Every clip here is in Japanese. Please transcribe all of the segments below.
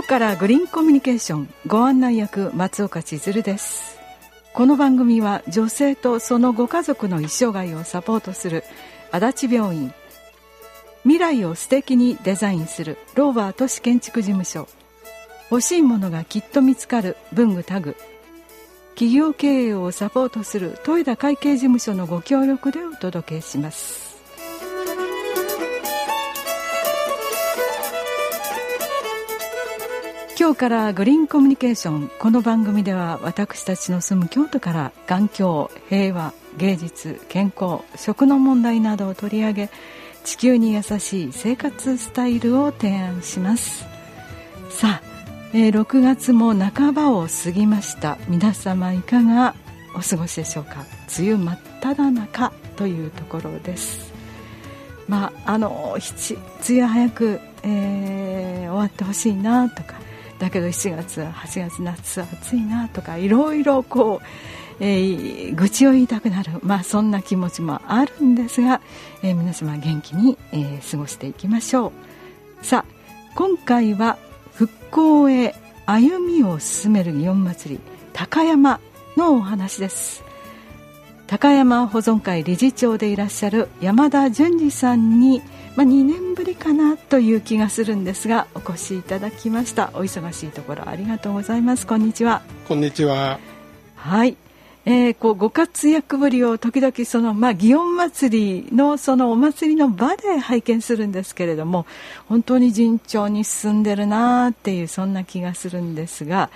からグリーンコミュニケーションご案内役松岡千鶴です。この番組は女性とそのご家族の一生涯をサポートする足立病院、未来を素敵にデザインするローバー都市建築事務所、欲しいものがきっと見つかる文具タグ、企業経営をサポートする豊田会計事務所のご協力でお届けします。今日からグリーンコミュニケーション、この番組では私たちの住む京都から環境、平和、芸術、健康、食の問題などを取り上げ、地球に優しい生活スタイルを提案します。さあ、6月も半ばを過ぎました。皆様いかがお過ごしでしょうか。梅雨真っ只中というところです。梅雨早く、終わってほしいなとか、だけど7月8月夏暑いなとか、いろいろ愚痴を言いたくなる、そんな気持ちもあるんですが、皆様元気に、過ごしていきましょう。さあ、今回は復興へ歩みを進める祇園祭り高山のお話です。高山保存会理事長でいらっしゃる山田淳二さんに、2年ぶりかなという気がするんですが、お越しいただきました。お忙しいところありがとうございます。こんにちは。 こんにちは。 はい、ご活躍ぶりを時々祇園祭りのそのお祭りの場で拝見するんですけれども、本当に順調に進んでるなっていう、そんな気がするんですが、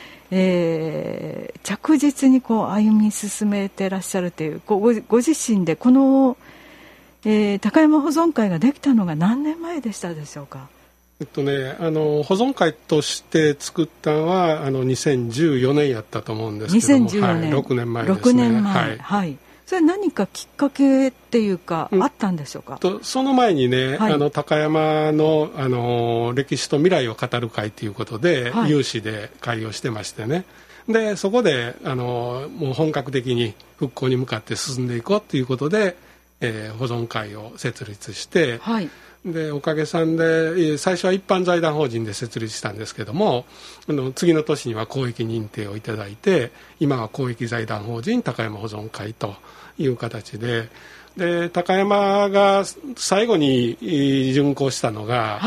着実に歩み進めてらっしゃるという、ご自身でこの、高山保存会ができたのが何年前でしたでしょうか。 保存会として作ったのは2014年やったと思うんですけども、 2014年、 6年前ですね。 6年前、はい、それ何かきっかけっていうか、あったんでしょうか。 その前にね、 はい、 高山の、歴史と未来を語る会ということで、 はい、 有志で会をしてましてね。でそこでもう本格的に復興に向かって進んでいこうということで、保存会を設立して、はい、でおかげさんで最初は一般財団法人で設立したんですけども、次の年には公益認定をいただいて、今は公益財団法人高山保存会という形で、高山が最後に竣工したのが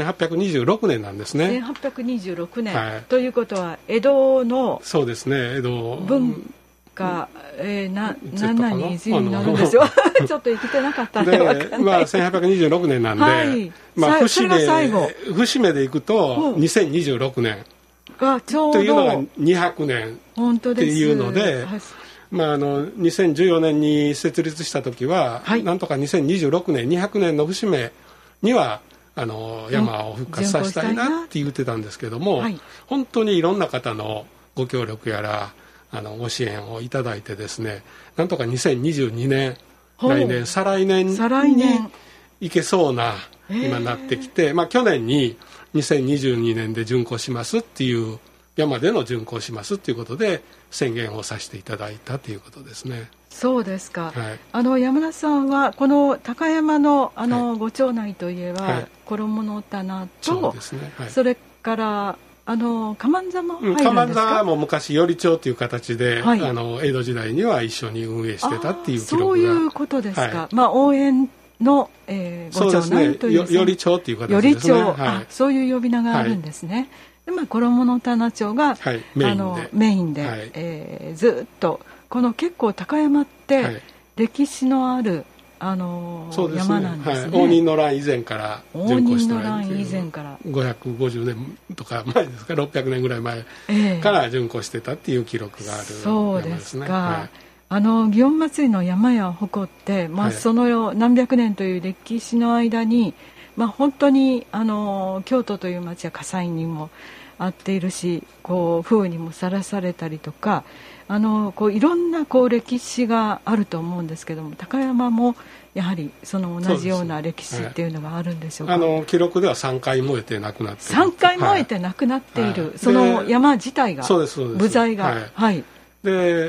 1826年なんですね。 1826年、 はい、 ということは江戸の、 そうですね、江戸文化、何になるんでしょうちょっと生きてなかったんで分かんない。 1826年なんで、はい、節目でいくと2026年がちょうどというのが200年っていうので、2014年に設立した時は、はい、なんとか2026年200年の節目には山を復活させたいなって言ってたんですけども、はい、本当にいろんな方のご協力やらご支援をいただいてですね、なんとか2022年、再来年に行けそうな今なってきて、去年に2022年で竣工しますっていう、山での竣工しますっていうことで宣言をさせていただいたということですね。 そうですか、 はい、 山田さんはこの高山の、ご町内といえば、はい、衣の棚と、 そうですね、はい、 それからかまんざも入るんですか。 かまんざも昔頼町という形で、はい、江戸時代には一緒に運営してたっていう記録が。そういうことですか、はい、応援の、ご町内という、 頼町という形ですね。 頼町、はい、そういう呼び名があるんですね。はい、で衣の棚町が、はい、メインで、はい、ずっとこの結構高山って歴史のある、 そうですね、 山なんですね。 はい、応仁の乱以前から竣工してない応仁の乱以前から 550年とか前ですか、600年ぐらい前から竣工してたっていう記録がある山ですね。 そうですか、はい、祇園祭の山や鉾って、その何百年という歴史の間に、本当に京都という町は火災にも遭っているし、風雨にもさらされたりとか、いろんな歴史があると思うんですけども、高山もやはりその同じような歴史っていうのがあるんでしょうか。 記録では3回燃えてなくなっている。 3回燃えてなくなっている、はい、その山自体が、 そうですそうです、 部材が、 はいはい、で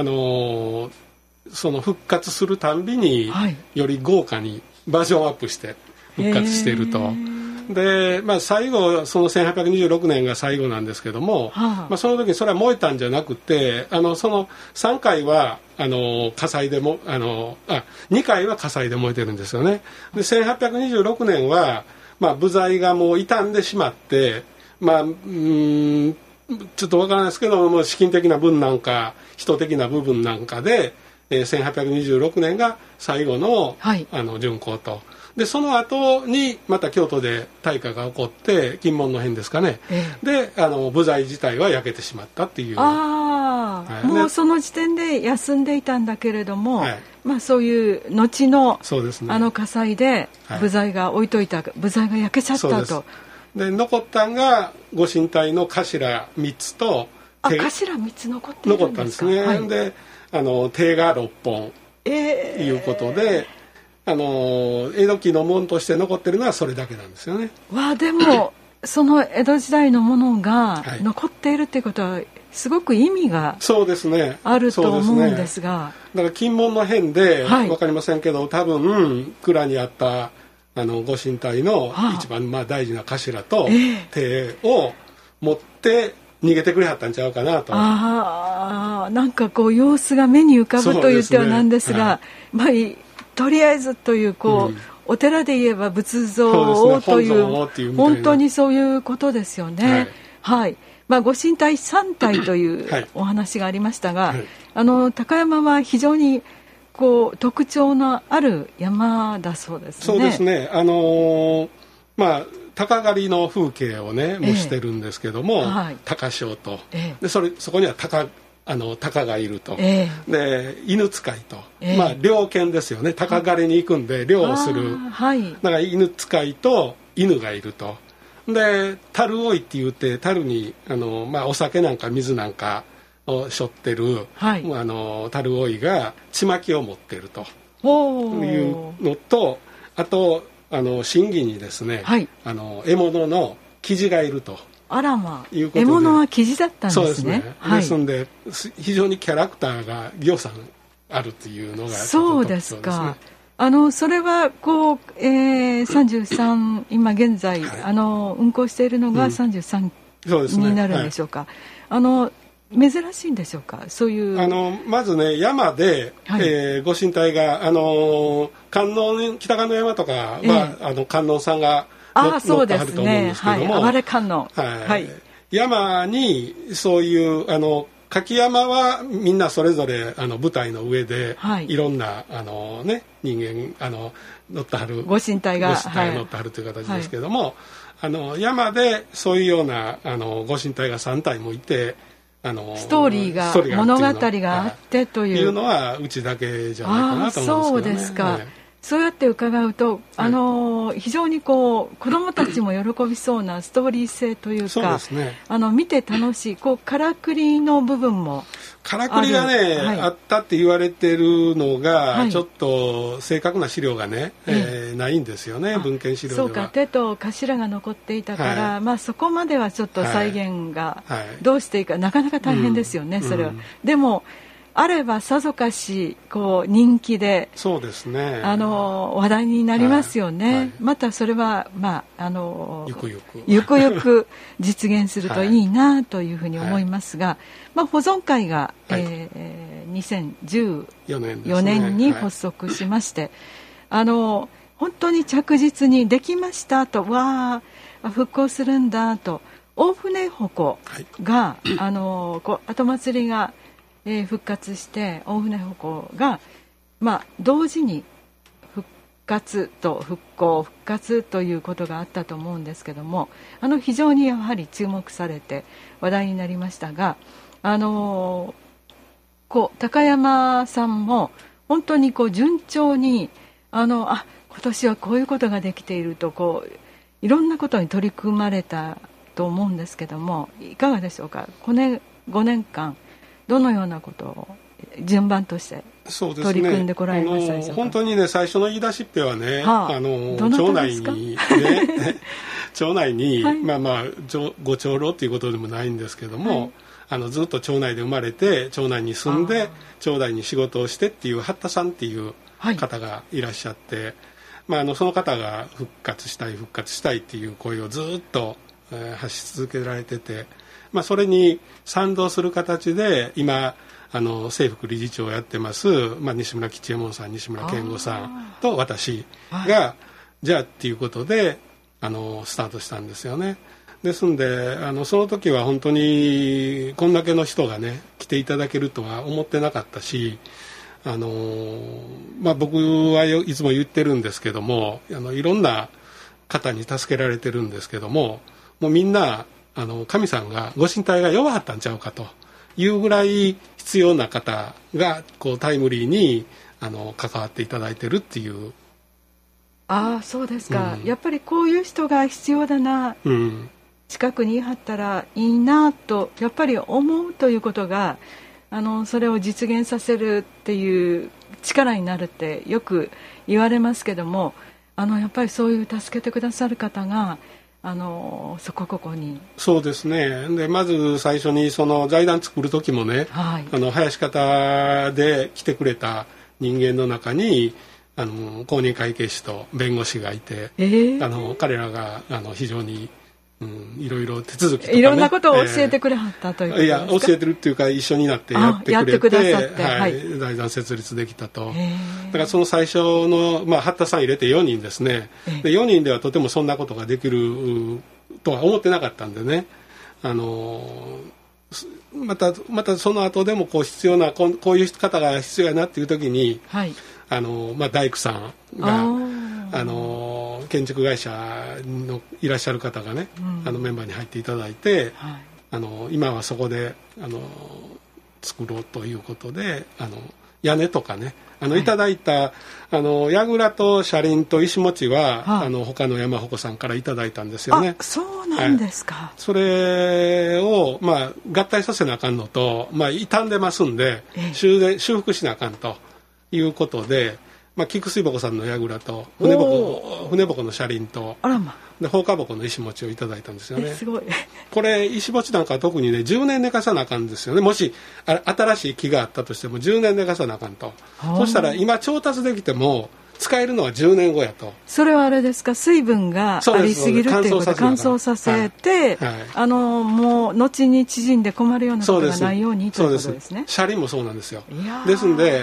その復活するたんびに、より豪華にバージョンアップして復活しているとで、最後その1826年が最後なんですけども、その時にそれは燃えたんじゃなくて、その3回は火災でも2回は火災で燃えてるんですよね。で1826年は、部材がもう傷んでしまって、ちょっとわからないですけども、資金的な分なんか人的な部分なんかで、1826年が最後の、巡行と。でその後にまた京都で大火が起こって金門の変ですかね、で部材自体は焼けてしまったっていう。 もうその時点で休んでいたんだけれども、そういう後の、火災で部材が置いといた、部材が焼けちゃったと。 で残ったんがご神体の頭3つと頭3つ残っているんですか。 残ったんですね、で手が6本いうことで、江戸期のものとして残ってるのはそれだけなんですよね。 でもその江戸時代のものが残っているっていうことはすごく意味があると思うんですが、 だから金門の変で分かりませんけど、多分蔵にあったご神体の一番大事な頭と手を持って逃げてくれはったんちゃうかなと。 なんかこう様子が目に浮かぶと言ってはなんですが、とりあえずというお寺で言えば仏像をという本当にそういうことですよね。ご神体3体というお話がありましたが、高山は非常に特徴のある山だそうですね。 そうですね。鷹狩りの風景をね模してるんですけども、鷹匠と、でそこには鷹がいると、で犬使いと、猟犬ですよね。鷹狩りに行くんで猟をする、だから犬使いと犬がいると。で樽追いって言って樽にお酒なんか水なんかを背負ってる、樽追いがちまきを持ってるというのと、あと審議にですね、獲物のキジがいると。いうことで、獲物はキジだったんですね。 そうですね。ですんで非常にキャラクターがぎょうさんあるっていうのがそうですか。それは33今現在、運行しているのが33になるんでしょうか。珍しいんでしょうか。そういうまずね山で、ご神体が北観音山とかは、観音さんが乗ってはると思うんですけども、 哀れ観音、 山にそういう柿山はみんなそれぞれ舞台の上で、いろんな人間乗ってはるご神体が乗ってはるという形ですけども、山でそういうようなご神体が3体もいて、 ストーリーが物語があってというのはうちだけじゃないかなと思うんですけどね。 そうですか。そうやって伺うと、非常に子どもたちも喜びそうなストーリー性というか、見て楽しいからくりの部分もからくりがね、あったって言われてるのが、ちょっと正確な資料がね、ないんですよね、文献資料では。 そうか、手と頭が残っていたから、そこまではちょっと再現がどうしていいか、なかなか大変ですよね、それは。でもあればさぞかし人気で、 そうですね、 話題になりますよね。またそれはゆくゆく実現するといいなというふうに思いますが、保存会が、2014年に発足しまして、本当に着実にできましたと、復興するんだと、大船鉾が、後祭りが復活して大船鉾が、同時に復活と復興復活ということがあったと思うんですけども、非常にやはり注目されて話題になりましたが、高山さんも本当に順調に今年はこういうことができているといろんなことに取り組まれたと思うんですけども、いかがでしょうか。5年間どのようなことを順番として取り組んでこられましたでしょうか。 本当にね、最初の言い出しっぺはね、町内に町内に、ご長老ということでもないんですけども、ずっと町内で生まれて町内に住んで町内に仕事をしてっていう八田さんっていう方がいらっしゃって、 その方が復活したいっていう声をずっと、発し続けられてて、それに賛同する形で今制服理事長をやってます、西村吉右衛門さん、西村健吾さんと私が、じゃあっていうことでスタートしたんですよね。ですんでその時は本当にこんだけの人がね来ていただけるとは思ってなかったし、僕はいつも言ってるんですけども、いろんな方に助けられてるんですけども、もうみんな神さんがご神体が弱かったんちゃうかというぐらい必要な方がこうタイムリーに関わっていただいてるっていう。 そうですか、やっぱりこういう人が必要だな、近くにいはったらいいなとやっぱり思うということがそれを実現させるっていう力になるってよく言われますけども、やっぱりそういう助けてくださる方がそこに。そうですね。 でまず最初にその財団作る時もね、林方で来てくれた人間の中に公認会計士と弁護士がいて、彼らが非常にいろいろ手続きとかね、 いろんなことを教えてくれはったということですか。 いや教えてるっていうか一緒になってやってくれて、財団設立できたと。だからその最初の、八田さん入れて4人ですね。で4人ではとてもそんなことができるとは思ってなかったんでね、またその後でもこう必要なこういう方が必要やなっていう時に、大工さんが建築会社のいらっしゃる方がね、メンバーに入っていただいて、今はそこで作ろうということで屋根とかねいただいた櫓と車輪と石持ちは、他の山鉾さんからいただいたんですよね。 そうなんですか。 それを、合体させなあかんのと、傷んでますんで、修復しなあかんということで、菊水鉾さんの櫓と船鉾の車輪とで放火鉾の石餅をいただいたんですよね。 すごい。 これ石餅なんかは特にね10年寝かさなあかんですよね。もし新しい木があったとしても10年寝かさなあかんと。そしたら今調達できても使えるのは10年後やと。 それはあれですか、水分がありすぎるっていうことで乾燥させて、もう後に縮んで困るようなことがないようにということですね。 車輪もそうなんですよ。ですんで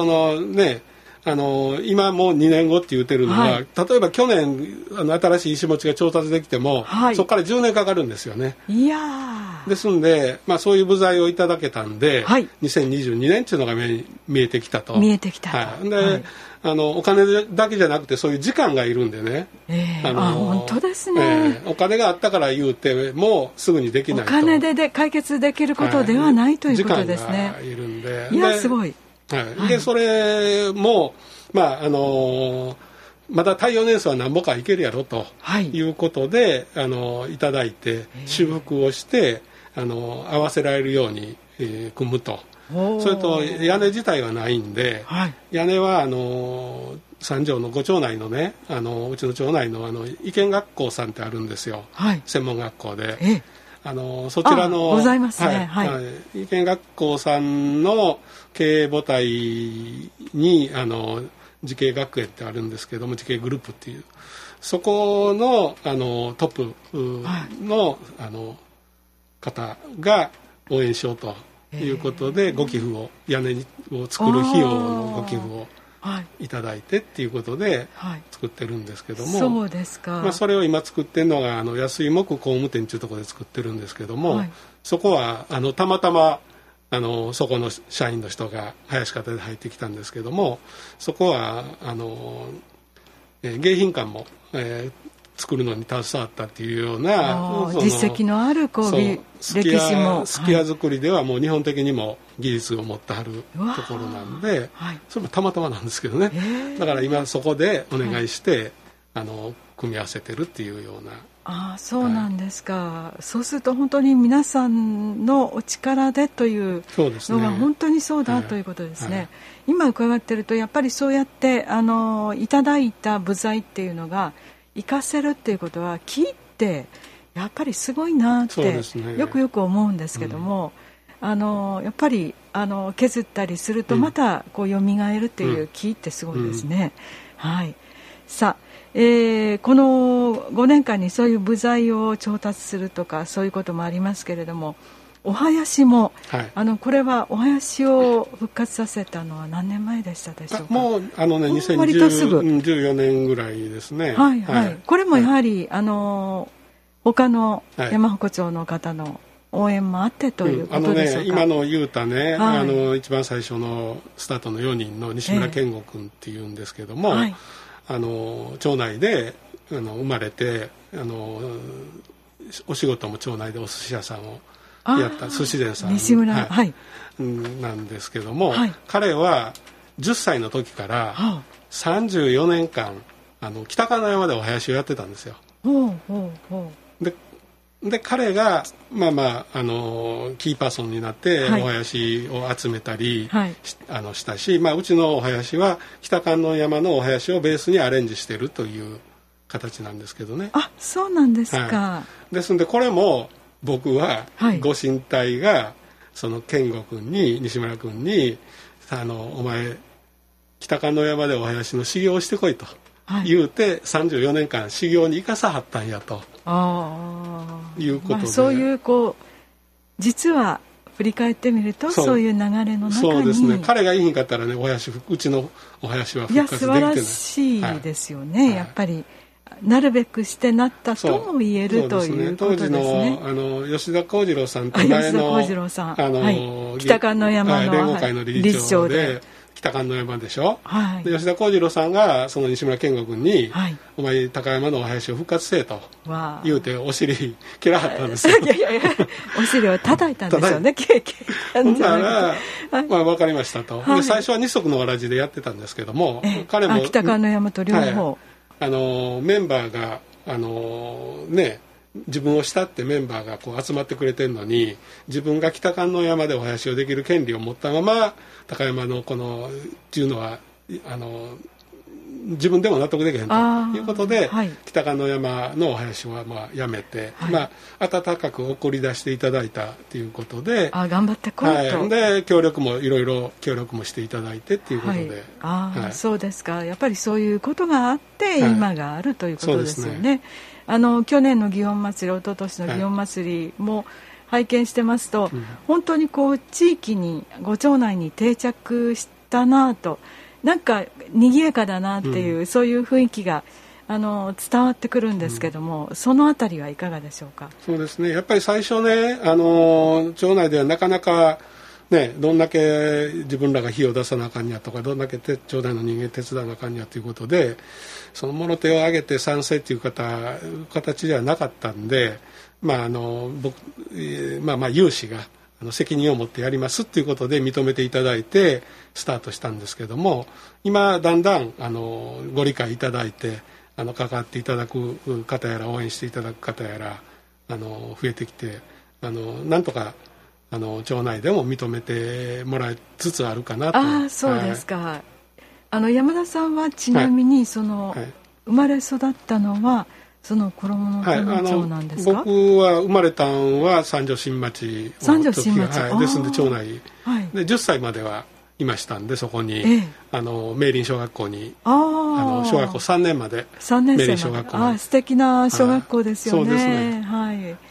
今もう2年後って言ってるのは、例えば去年新しい石餅が調達できても、そこから10年かかるんですよね。ですんで、そういう部材をいただけたんで、2022年っていうのが見えてきたと。で、お金だけじゃなくてそういう時間がいるんでね、 本当ですね、 お金があったから言うてもうすぐにできないと。 お金で解決できることではない、ということですね。 時間がいるんで、 すごい。 でそれも、まだ耐用年数は何ぼかいけるやろということで、いただいて修復をして合わせられるように、組むと。それと屋根自体はないんで、屋根は三条のご町内のねうちの町内の意見学校さんってあるんですよ、専門学校で。そちらのございますね、 意見学校さんの経営母体に慈恵学園ってあるんですけども、慈恵グループっていうそこのトップの方が応援しようということで、ご寄付を屋根を作る費用のご寄付をいただいてっていうことで作ってるんですけども、 そうですか。 それを今作ってるのが安井木工務店っていうところで作ってるんですけども、そこはたまたまそこの社員の人が林方で入ってきたんですけども、そこは迎賓館も、作るのに携わったっていうような実績のある工芸歴史もすき家作りではもう日本的にも技術を持ってはるところなんで、それもたまたまなんですけどね、だから今そこでお願いして、組み合わせてるっていうような。 そうなんですか。そうすると本当に皆さんのお力でというのが本当にそうだということですね。今伺ってるとやっぱりそうやっていただいた部材っていうのが活かせるっていうことは木ってやっぱりすごいなってよく思うんですけども、やっぱり削ったりするとまたこう蘇るっていう木ってすごいですね。 さあ、この5年間にそういう部材を調達するとかそういうこともありますけれども、お囃子も、はい、これはお囃子を復活させたのは何年前でしたでしょうか。 もう2014年ぐらいですね。 はいはい、はい、これもやはり、他の山鉾町の方の応援もあってということでしょうか。 今の言うたね、はい、一番最初のスタートの4人の西村健吾君っていうんですけども、はい、町内で生まれてお仕事も町内でお寿司屋さんをやった寿司店さん、 西村、はい、 なんですけども、はい、彼は10歳の時から34年間北金山でお囃子をやってたんですよ。で彼がキーパーソンになってお囃子を集めたり、はい、したし、うちのお囃子は北観音山のお囃子をベースにアレンジしてるという形なんですけどね。 あ、そうなんですか。 はい、ですのでこれも僕はご神体がその健吾君に西村君にお前北観音山でお囃子の修行をしてこいと言うて、34年間修行に生かさはったんやということで、 そういう実は振り返ってみるとそういう流れの中にそうですね、彼がいいんかったらねうちのお囃子は復活できてない。 いや素晴らしいですよね、はい、やっぱりなるべくしてなったとも言えるということですね。 当時の吉田幸次郎さんと前のはい、北観音山の連合会の理事長で北観音山でしょ、はい、で吉田幸次郎さんがその西村健吾君に、はい、お前高山のお囃子を復活せえと言うてお尻蹴らはったんですよ。 いやお尻を叩いたんでしょうね。 ほんなら、分かりましたと、はい、で最初は二足のわらじでやってたんですけども、彼も北観音山と両方、はい、 メンバーが自分を慕ってメンバーが集まってくれてるのに、自分が北観音山でお囃子をできる権利を持ったまま高山のっていうのは自分でも納得できへんということで、はい、北観音山のお囃子はやめて、はい、温かく送り出していただいたということで、 頑張ってこいと、 はい、で協力もいろいろ協力もしていただいてということで、 はい、そうですか。やっぱりそういうことがあって今があるということですよね。去年の祇園祭り、一昨年の祇園祭りも拝見してますと、本当に地域にご町内に定着したなと、なんか賑やかだなっていう、そういう雰囲気が伝わってくるんですけども、そのあたりはいかがでしょうか。 そうですね、やっぱり最初ね、町内ではなかなかどんだけ自分らが火を出さなあかんやとか、どんだけ町内の人間手伝わなあかんやということで、その物手を挙げて賛成という形ではなかったんで、有志が責任を持ってやりますということで認めていただいてスタートしたんですけども、今だんだんご理解いただいて関わっていただく方やら応援していただく方やら増えてきて、なんとか町内でも認めてもらいつつあるかなと。 そうですか。はい、山田さんはちなみに生まれ育ったのはその衣の町なんですか。 僕は生まれたんは三条新町三条新町、 ですので町内で10歳まではいましたんで、そこに、明林小学校に小学校3年まで明林小学校に素敵な小学校ですよね。 そうですね、はい、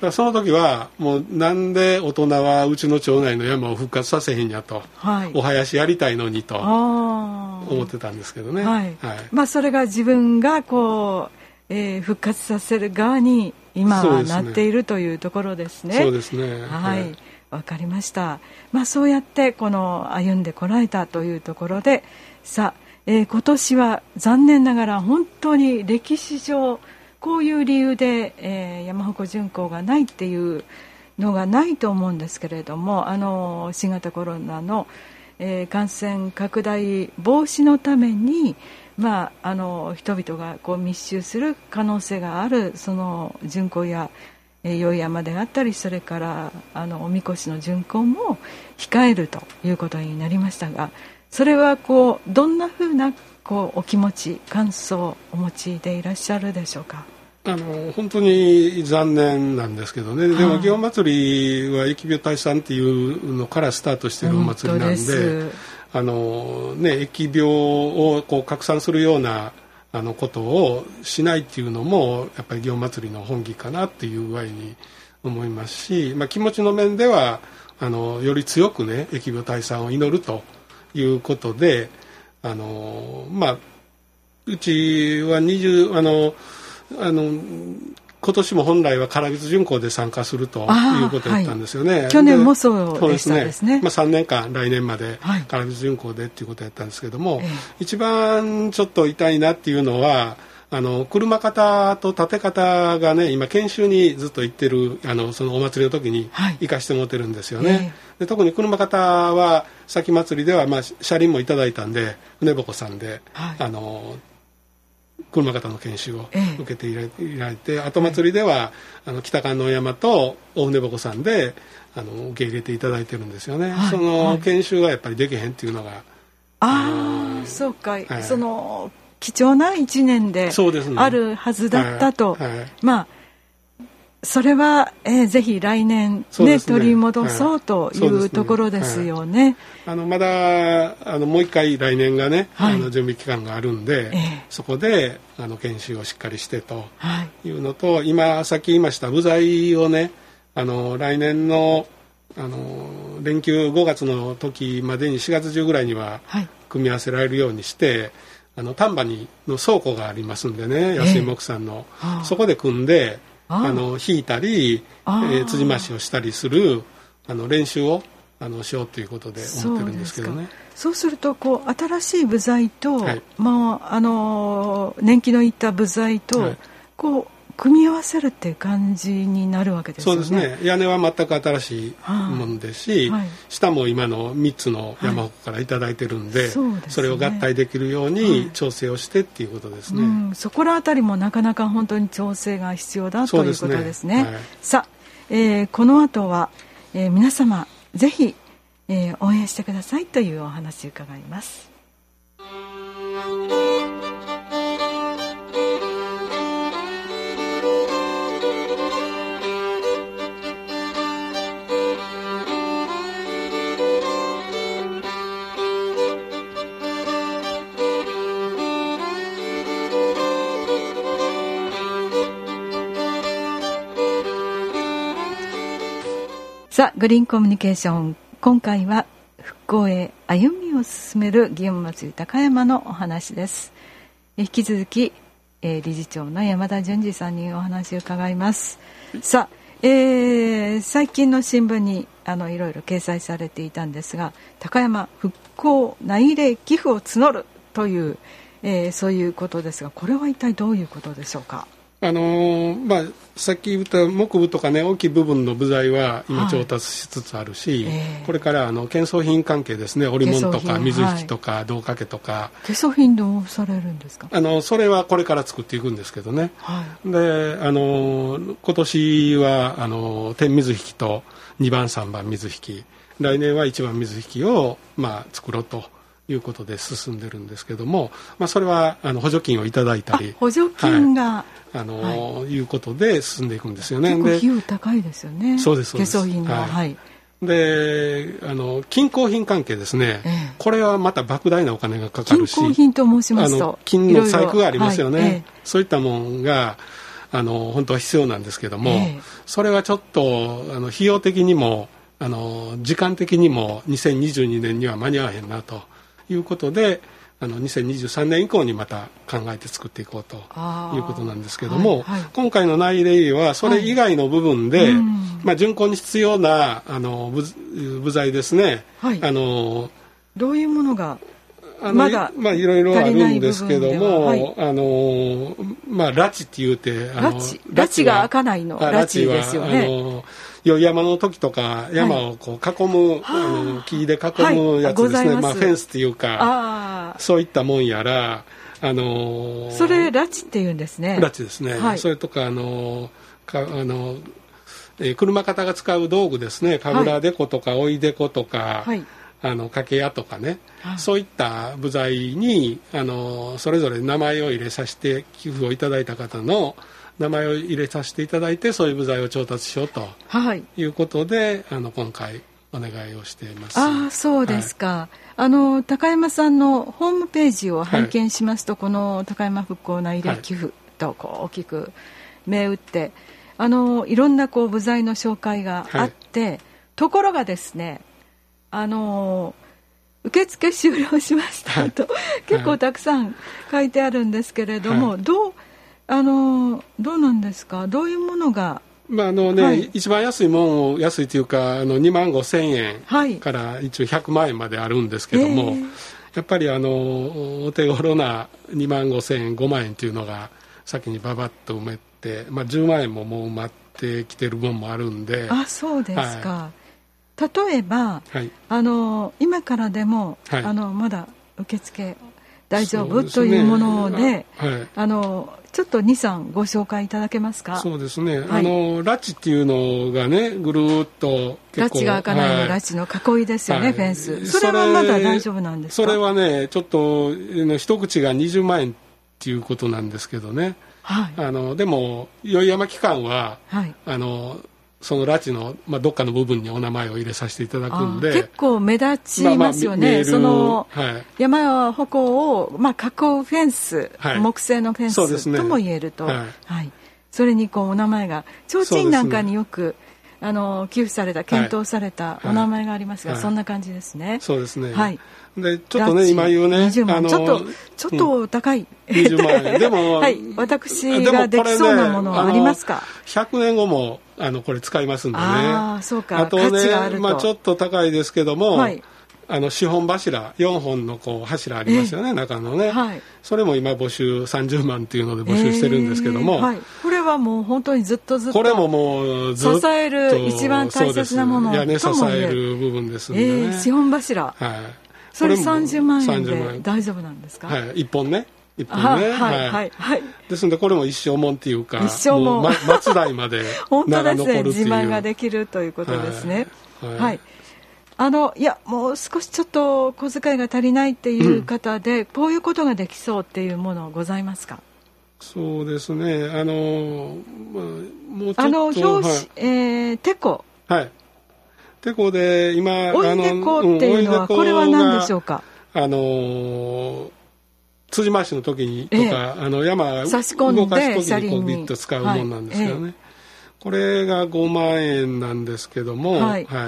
その時はもうなんで大人はうちの町内の山を復活させへんやと、はい、お囃子やりたいのにと思ってたんですけどね、はいはい、それが自分が復活させる側に今はなっているというところですね。 そうですね、 はい、わかりました。そうやって歩んでこられたというところで、さあ、今年は残念ながら本当に歴史上こういう理由で、山鉾巡行がないっていうのがないと思うんですけれども、新型コロナの、感染拡大防止のために人々が密集する可能性があるその巡行や宵山であったり、それからおみこしの巡行も控えるということになりましたが、それはどんなふうなお気持ち感想をお持ちでいらっしゃるでしょうか。 本当に残念なんですけどね。でも祇園祭は疫病退散っていうのからスタートしているお祭りなんで、疫病を拡散するようなことをしないっていうのもやっぱり祇園祭の本義かなっていう具合に思いますし、気持ちの面ではより強くね疫病退散を祈るということでうちは今年も本来は唐櫃巡行で参加するということだったんですよね。 去年もそうでしたですね。 3年間来年まで唐櫃巡行でっていうことだったんですけども、一番ちょっと痛いなっていうのは車方と立て方がね今研修にずっと行ってるそのお祭りの時に行かしてもらってるんですよね。で特に車方は先祭りでは車輪もいただいたんで船鉾さんで、車方の研修を受けていられて、後祭りでは北観音山と大船鉾さんで受け入れていただいてるんですよね。その研修がやっぱりできへんっていうのがそうか、その貴重な1年であるはずだったと、それは、ぜひ来年、ね取り戻そうというところですよね。 まだもう一回来年がね、準備期間があるんで、そこで研修をしっかりしてというのと、さっき言いました部材をね来年の連休5月の時までに4月中ぐらいには組み合わせられるようにして、丹波の倉庫がありますんでね、安井木さんの、そこで組んで引いたり、辻増しをしたりする練習をしようということで思ってるんですけどね。 そうすると新しい部材と、年季のいった部材と組み合わせるっていう感じになるわけですよね。 そうですね。屋根は全く新しいものですし、下も今の3つの山鉾からいただいてるんで、それを合体できるように調整をしてっていうことですね。 そこらあたりもなかなか本当に調整が必要だということですね。さあ、この後は、皆様ぜひ、応援してくださいというお話を伺います。さあ、グリーンコミュニケーション、今回は復興へ歩みを進める祇園祭高山のお話です。引き続き、理事長の山田淳二さんにお話を伺います。さあ、最近の新聞にいろいろ掲載されていたんですが、高山復興内礼寄付を募るという、そういうことですが、これは一体どういうことでしょうか。 さっき言った木部とかね大きい部分の部材は今調達しつつあるし、これから建装品関係ですね、織物とか水引とか胴掛けとか。 建装品どうされるんですか。 それはこれから作っていくんですけどね、で今年は天水引と2番3番水引、来年は1番水引を作ろうということで進んでるんですけども、それは補助金をいただいたり、 補助金が、 いうことで進んでいくんですよね。 結構費用高いですよね。 そうですそうです。 化粧品の、 で金工品関係ですね、これはまた莫大なお金がかかるし、 金工品と申しますと金の細工がありますよね、そういったものが本当は必要なんですけども、それはちょっと費用的にも時間的にも2022年には間に合わへんなということで、2023年以降にまた考えて作っていこうということなんですけども、今回の内礼はそれ以外の部分で、巡行に必要な部材ですね、 どういうものがまだいろいろあるんですけども、拉致っていうて拉致が開かないの拉致ですよね。 山の時とか山を囲む、木で囲むやつですね、フェンスっていうかそういったもんやら、それ拉致っていうんですね。 拉致ですね、それとか車方が使う道具ですね、かぶらでことか追いでことか、掛け屋とかね、そういった部材にそれぞれ名前を入れさせて、寄付をいただいた方の名前を入れさせていただいて、そういう部材を調達しようということで、今回お願いをしています。 ああ、そうですか。はい、高山さんのホームページを拝見しますと、はい、この高山復興内入寄付とこう大きく銘打っていろんなこう部材の紹介があって、はい、ところがですね受付終了しましたと、はい、結構たくさん書いてあるんですけれども、はい、どうなんですか、どういうものがはい、一番安いもんを安いというか2万5千円から一応100万円まであるんですけども、やっぱりお手頃な2万5千円5万円というのが先にババッと埋めて、10万円ももう埋まってきてる分もあるんで。 あ、そうですか、はい、例えば、はい、今からでも、はい、まだ受付大丈夫、というもので、はい、ちょっと 2,3 ご紹介いただけますか。 そうですね、はい、ラチっていうのがねぐるーっとラチが開かないの、はい、ラチの囲いですよね、はい、フェンス。それはまだ大丈夫なんですか。 それはねちょっと一口が20万円っていうことなんですけどね、はい、でも宵山期間は、はい、その拉致の、どっかの部分にお名前を入れさせていただくんで結構目立ちますよね、その、はい、山鉾を、囲うフェンス、はい、木製のフェンス、ね、とも言えると、はいはい、それにこうお名前が提灯なんかによく、寄付された検討されたお名前がありますが、はい、そんな感じですね。 そうですね、 はい、 でちょっとね今言うね 20万ちょっと高い、 20万円でも、はい、 私ができそうなものはありますか。 100年後もこれ使いますんでね。 あ、そうか、 あとね、 価値があると、 ちょっと高いですけども、はい、4本柱4本のこう柱ありますよね、中のね、はい、それも今募集30万っていうので募集してるんですけども、 はい、これはもう本当にずっとこれももうずっと支える一番大切なものとも言える、 屋根支える部分ですんでね、 4本柱、 はい、 それ30万円で大丈夫なんですか。 はい、1本ね1本ね、 はいはいはい、 ですのでこれも一生もんっていうか、 一生もん末代まで本当ですね、 残るっていう自慢ができるということですね。はい、はいはい、いやもう少しちょっと小遣いが足りないっていう方で、こういうことができそうっていうものございますか。 そうですね、もうちょっと表紙、テコ、 はい、テコで今追いテコっていうのはこれは何でしょうか。 辻回しの時にとか、山差し込んで動かす時にこうギュッと使うものなんですけどね、これが5万円なんですけども、はいはい、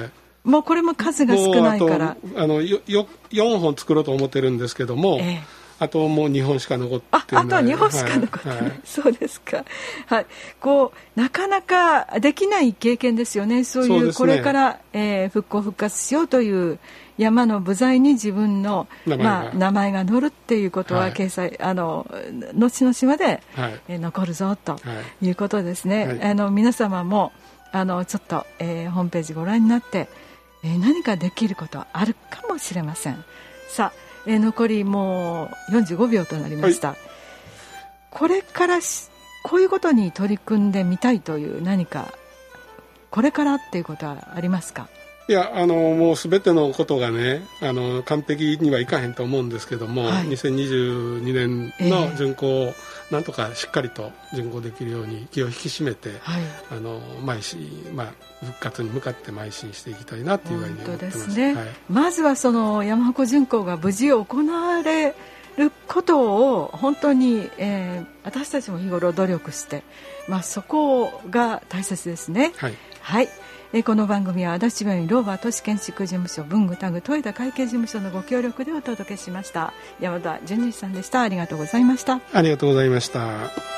もうこれも数が少ないから 4本作ろうと思ってるんですけども、あともう2本しか残ってない。 あと2本しか残ってない、はい、そうですか、はい、こうなかなかできない経験ですよね。そういうこれから、復興復活しようという山の部材に自分の名前が載るっていうことは掲載、はい、後々まで、はい、残るぞということですね、はい、皆様もちょっと、ホームページご覧になって、何かできることはあるかもしれません。さあ、残りもう45秒となりました、はい、これからこういうことに取り組んでみたいという何かこれからっていうことはありますか。 いやもう全てのことがね完璧にはいかへんと思うんですけども、はい、2022年の巡行をなんとかしっかりと巡行できるように気を引き締めて、はい、復活に向かって邁進していきたいなというふうに思ってます。 本当ですね、 はい、 まずはその山鉾巡行が無事行われることを本当に、私たちも日頃努力して、そこが大切ですね。はい、はい、この番組は足立病院ローバー都市建築事務所文具タグ豊田会計事務所のご協力でお届けしました。山田純次さんでした。ありがとうございました。 ありがとうございました。